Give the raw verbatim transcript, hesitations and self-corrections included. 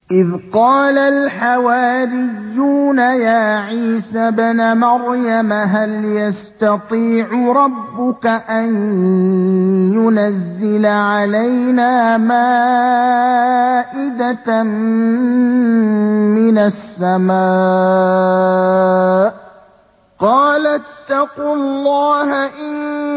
إِذْ قَالَ الْحَوَارِيُّونَ يَا عِيسَى ابْنَ مَرْيَمَ هَلْ يَسْتَطِيعُ رَبُّكَ أَن يُنَزِّلَ عَلَيْنَا مَائِدَةً مِّنَ السَّمَاءِ ۖ قَالَ اتَّقُوا اللَّهَ إِن